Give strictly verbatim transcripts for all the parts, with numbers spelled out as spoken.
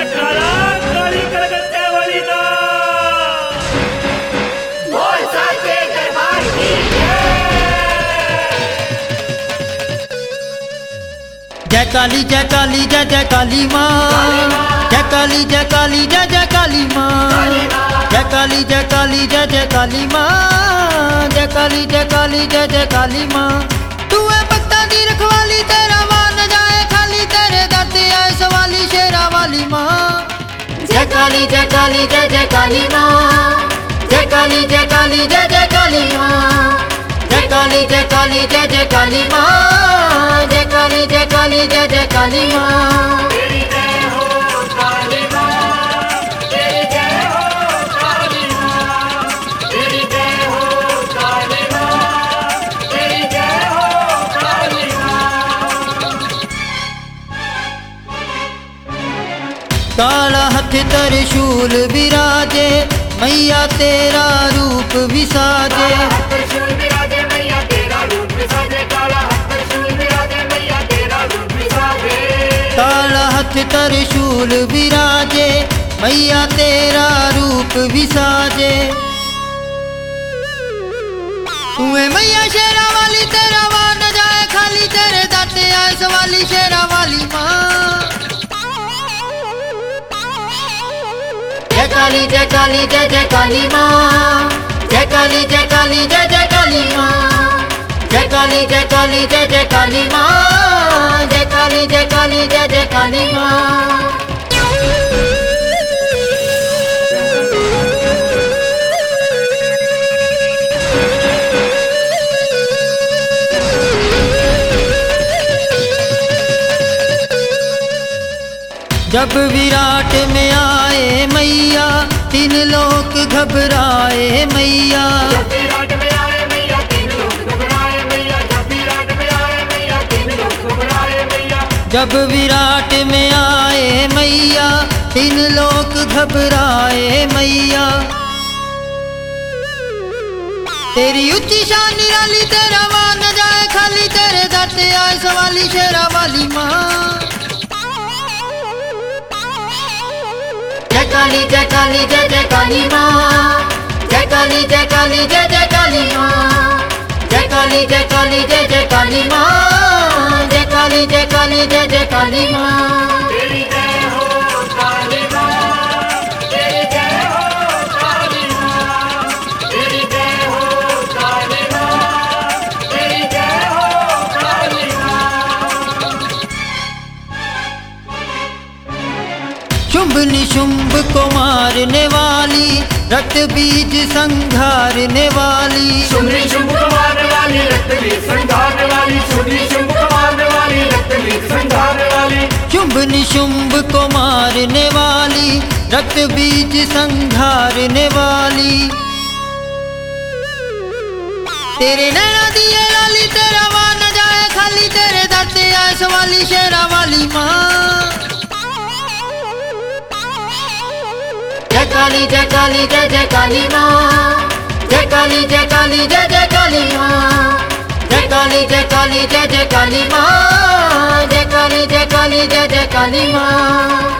जयकारा काली कलकत्ते वाली दा बोल साचे दरबार की जय काली जय काली जय जय काली माँ जय काली जय काली जय जय काली माँ जय काली जय काली जय जय काली माँ जय काली जय काली जय जय काली माँ तू है भक्ता दी रखवाली तेरा मान जाए खाली तेरे दाते आए सवाली शेरा वाली माँ जय काली जय काली जय जय काली माँ जय काली जय काली जय जय काली माँ जय काली जय काली जय जय काली माँ जय काली जय काली जय जय काली माँ तेरी जय हो काली माँ तेरी जय हो काली माँ तेरी जय हो काली माँ तेरी जय हो काली माँ काला हथ त्रिशूल विराजे मैया तेरा रूप विसाजे त्रिशूल विराजे मैया तेरा रूप विसाजे काला त्रिशूल विराजे मैया तेरा रूप विसाजे काला हथ त्रिशूल विराजे मैया तेरा रूप विसाजे तू है मैया शेरा वाली तेरा वार न जाए खाली तेरे दाते आए सवाली शेरा वाली माँ जय काली जय काली जय जय काली माँ जय काली जय काली जय जय काली माँ जय काली जय काली जय जय काली माँ जय काली जय काली जय जय काली माँ जब विराट में आए मैया तीन लोग घबराए मैया जब विराट में आए मैया तीन लोग घबराए मैया जब विराट में आए मैया तीन लोग घबराए मैया जब विराट में आए मैया तीन लोग घबराए मैया तेरी ऊंची शान निराली तेरा मान न जाए खाली तेरे दाते आए सवाली शेरा वाली माँ जय काली जय काली जय जय काली माँ जय काली जय काली जय जय काली माँ जय काली जय काली जय जय काली माँ जय काली जय काली जय जय काली माँ तेरी जय हो काली माँ तेरी जय हो काली माँ तेरी जय हो काली माँ तेरी जय हो काली माँ शुंभ निशुंभ को मारने वाली रक्त बीज संघारने वाली शुंभनी शुंभ को मारने वाली रक्त बीज संघारने वाली शुंभनी शुंभ को मारने वाली रक्त बीज संघारने वाली शुंभ निशुंभ को मारने वाली रक्त बीज संघारने वाली तेरे नैना दिए लाली तेरा मान न जाए खाली तेरे दाते आए सवाली शेरा वाली माँ जय काली जय काली जय जय काली माँ जय काली जय काली जय जय काली माँ जय काली जय काली जय जय काली माँ जय काली जय काली जय जय काली माँ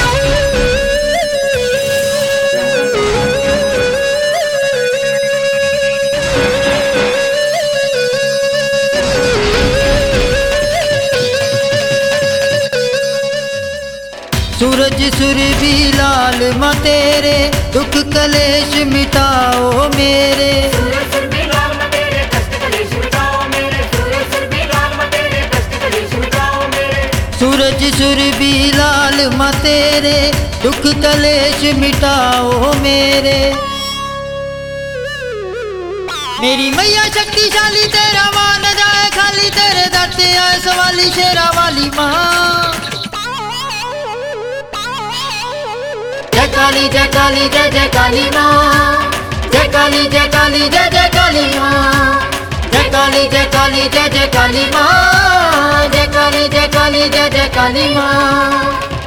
सूरज सुर भी लाल माँ तेरे दुख कलेश मिटाओ मेरे सूरज सुर भी लाल माँ तेरे कष्ट कलेश मिटाओ मेरे सूरज सुर भी लाल माँ तेरे कष्ट कलेश मिटाओ मेरे सूरज सुर भी लाल माँ तेरे दुख कलेश मिटाओ मेरे मेरी मैया शक्तिशाली तेरा मान न जाए खाली तेरे दाते आए सवाली शेरा वाली माँ जय काली जय काली जय जय काली माँ जय काली जय काली जय जय काली माँ जय काली जय काली जय जय काली माँ जय काली जय काली जय जय काली माँ